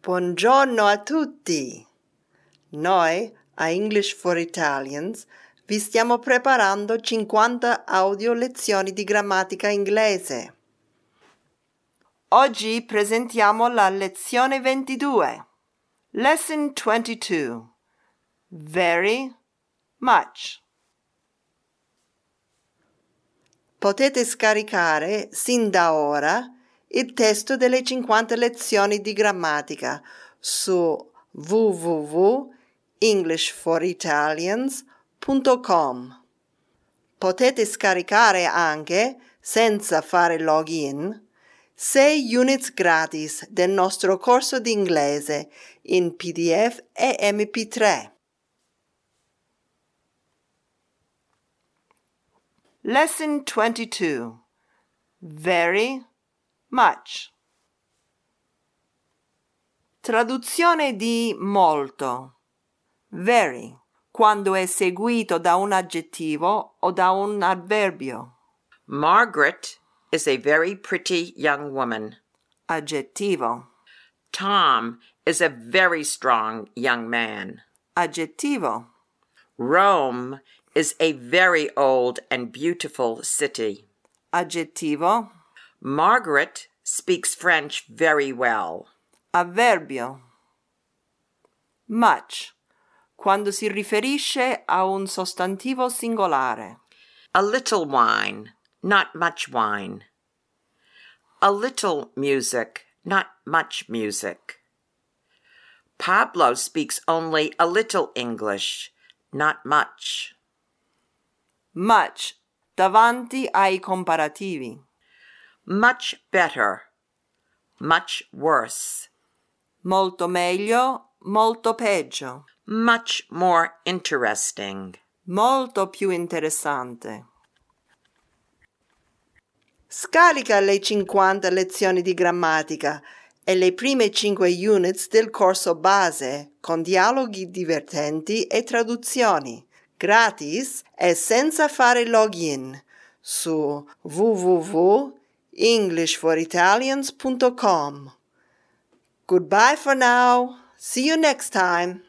Buongiorno a tutti! Noi, a English for Italians, vi stiamo preparando 50 audio lezioni di grammatica inglese. Oggi presentiamo la lezione 22. Lesson 22. Very much. Potete scaricare sin da ora il testo delle 50 lezioni di grammatica su www.englishforitalians.com. Potete scaricare anche, senza fare login, 6 units gratis del nostro corso di inglese in PDF e MP3. Lesson 22. Very much. Traduzione di molto. Very, quando è seguito da un aggettivo o da un avverbio. Margaret is a very pretty young woman. Aggettivo. Tom is a very strong young man. Aggettivo. Rome is a very old and beautiful city. Aggettivo. Margaret speaks French very well. Avverbio. Much, quando si riferisce a un sostantivo singolare. A little wine, not much wine. A little music, not much music. Pablo speaks only a little English, not much. Much, davanti ai comparativi. Much better, much worse. Molto meglio, molto peggio. Much more interesting. Molto più interessante. Scarica le 50 lezioni di grammatica e le prime 5 units del corso base con dialoghi divertenti e traduzioni, gratis e senza fare login, su www.englishforitalians.com. Goodbye for now. See you next time.